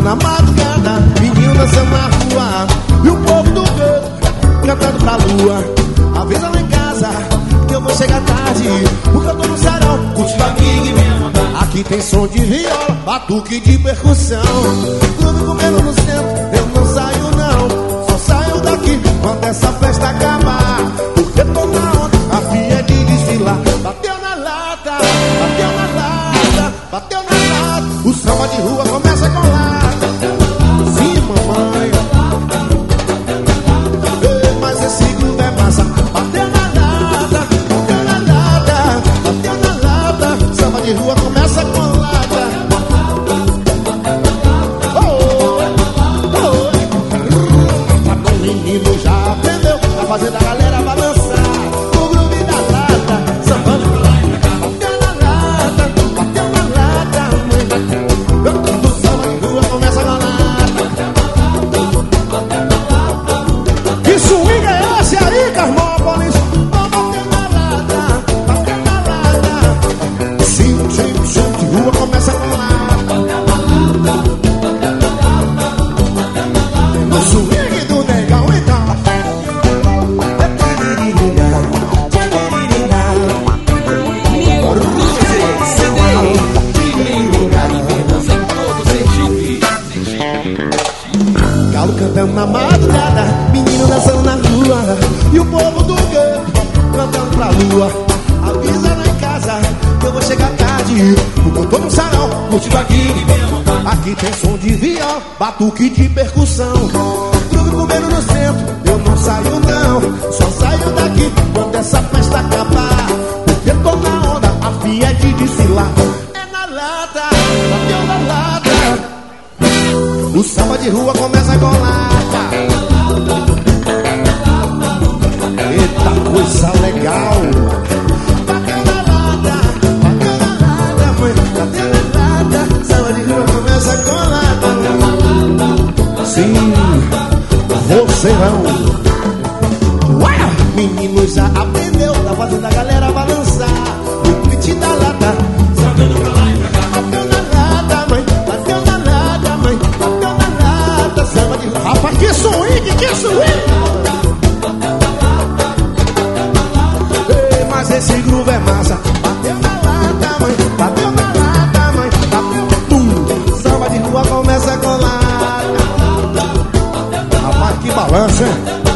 na madrugada, menino dançando na rua, e o povo do canto cantando pra lua. Avisa lá em casa que eu vou chegar tarde, porque eu tô no sarau, curtindo aqui. Aqui tem som de viola, batuque de percussão. Tudo comendo no centro, eu não saio não. Só saio daqui quando essa festa acabar, porque tô na onda, a fia é de desfilar. Bateu na lata, bateu na lata, bateu na lata. O samba de rua começa com lata. Sim, mamãe. Ei, mas esse groove é massa. Bateu na lata, bateu na lata, bateu na lata. Samba de rua começa com lata. O menino já aprendeu a fazer a galera balançar. O groove da lata, sambando pra lá e pra cá. Bateu na lata, bateu na lata. O samba de rua começa com lata. Que swing é esse aí, Carmópolis? Bateu na lata, bateu na lata. Sim, de rua começa com lata. No swing do negão, então. Galo cantando na madrugada, menino dançando na rua, e o povo do gueto cantando pra lua. Avisa lá em casa que eu vou chegar tarde, porque eu tô no sarau, curtindo aqui. Aqui tem som de viola, batuque de percussão. Truque comendo no centro, eu não saio não. Só saio daqui quando essa festa acabar, porque tô na onda, a fia é de desfilar. É na lata, bateu na lata. O samba de rua começa com lata. Eita coisa legal. Bateu na lata, foi. Bateu na lata. Samba de rua começa com lata. Sim, voceirão. Menino já aprendeu, tá fazendo a galera balançar. O beat da lata, saltando pra lá e pra cá. Bateu na lata, mãe. Bateu na lata, mãe. Bateu na lata. Samba de rua. Rapaz, que swing, que swing. Ei, mas esse groove é massa. Bateu na lata, mãe. Bateu na lata, mãe. Bateu. Samba de rua começa com lata. Rapaz, que balança, hein?